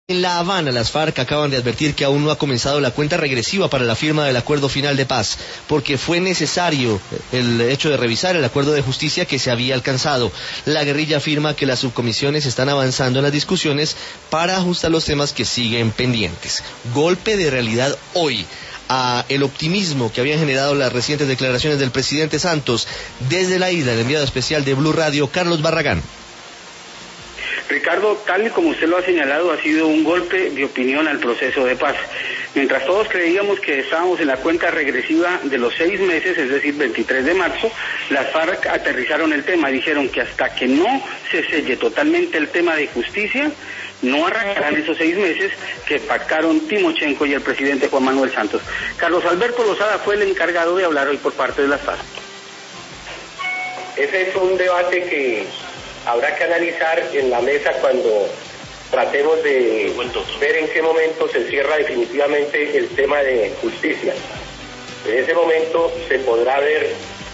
En La Habana, las FARC acaban de advertir que aún no ha comenzado la cuenta regresiva para la firma del acuerdo final de paz, porque fue necesario el hecho de revisar el acuerdo de justicia que se había alcanzado. La guerrilla afirma que las subcomisiones están avanzando en las discusiones para ajustar los temas que siguen pendientes. Golpe de realidad hoy a el optimismo que habían generado las recientes declaraciones del presidente Santos. Desde la isla, el enviado especial de Blue Radio, Carlos Barragán. Ricardo, tal y como usted lo ha señalado, ha sido un golpe de opinión al proceso de paz. Mientras todos creíamos que estábamos en la cuenta regresiva de los 6 meses, es decir, 23 de marzo, las FARC aterrizaron el tema, dijeron que hasta que no se selle totalmente el tema de justicia, no arrancarán esos 6 meses que pactaron Timochenko y el presidente Juan Manuel Santos. Carlos Alberto Lozada fue el encargado de hablar hoy por parte de las FARC. Ese es un debate que habrá que analizar en la mesa cuando tratemos de ver en qué momento se cierra definitivamente el tema de justicia. En ese momento se podrá ver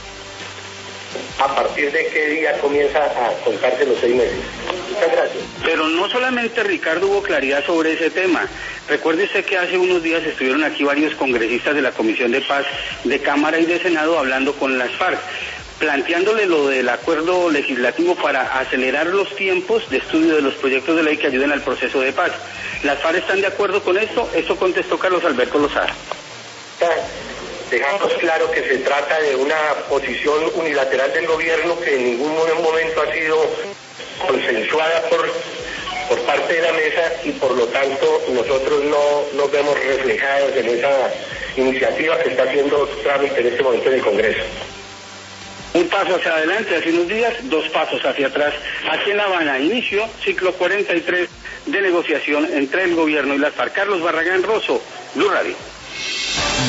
a partir de qué día comienza a contarse los 6 meses. Muchas gracias. Pero no solamente, Ricardo, hubo claridad sobre ese tema. Recuerde usted que hace unos días estuvieron aquí varios congresistas de la Comisión de Paz de Cámara y de Senado hablando con las FARC, planteándole lo del acuerdo legislativo para acelerar los tiempos de estudio de los proyectos de ley que ayuden al proceso de paz. ¿Las FARC están de acuerdo con esto? Eso contestó Carlos Alberto Lozada. Dejamos claro que se trata de una posición unilateral del gobierno que en ningún momento ha sido consensuada por parte de la mesa y por lo tanto nosotros no nos vemos reflejados en esa iniciativa que está haciendo trámite en este momento en el Congreso. Un paso hacia adelante hace unos días, 2 pasos hacia atrás. Aquí en La Habana inició ciclo 43 de negociación entre el gobierno y las FARC. Carlos Barragán Rosso, Blue Radio.